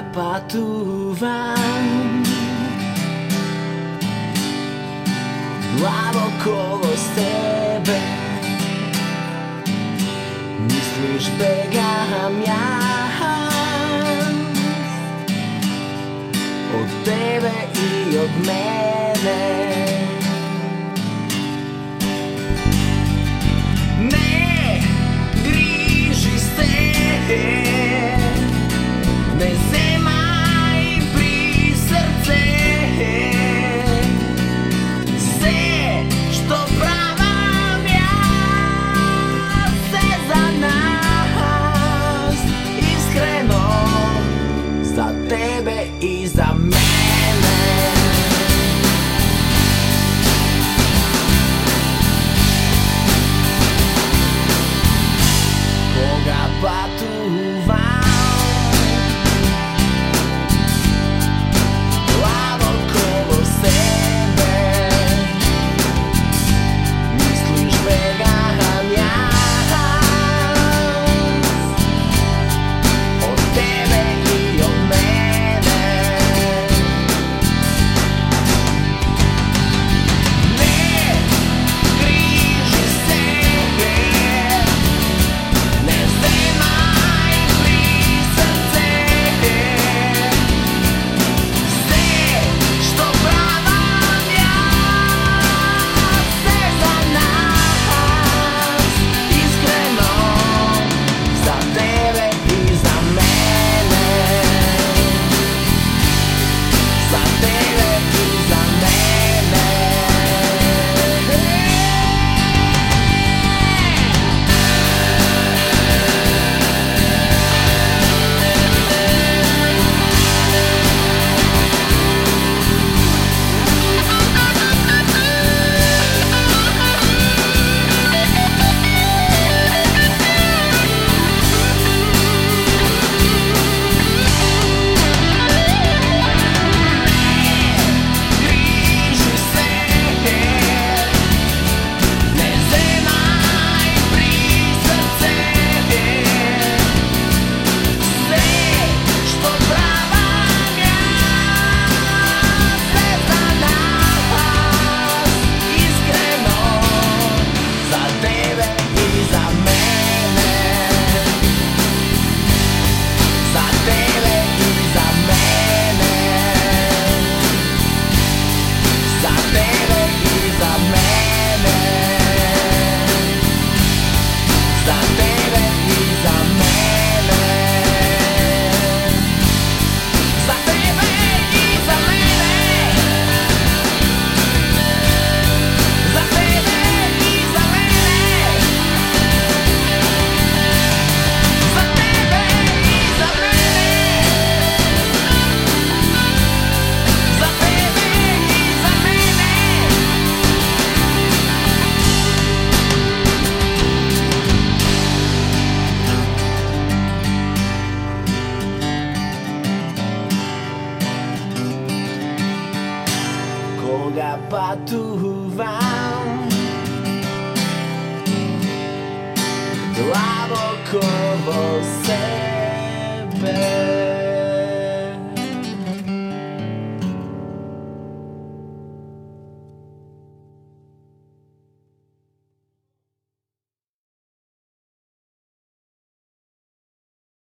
patuvam glavo kolo sebe. Misliš begam ja od tebe i od mene. Ne griži se, ne zemaj pri srce. Sve što pravam ja se za nas, iskreno za tebe i za mene. Koga patuvam glavo kolo sebe. Misliš begam ja od tebe i od mene. Ne griži se, ne zemaj pri srce. Sve što pravam ja se za nas, iskreno za tebe i za mene. Za tebe i za mene. Griži se, ne zemaj pri srce. Sve što pravam ja se za nas, iskreno za tebe i za mene. Za tebe i za mene. Za tebe i za mene. Za tebe i za mene. Za tebe i za mene. Za tebe i za mene. Za tebe i za mene. Za tebe i za mene. Koga patuvam glavo kolo sebe.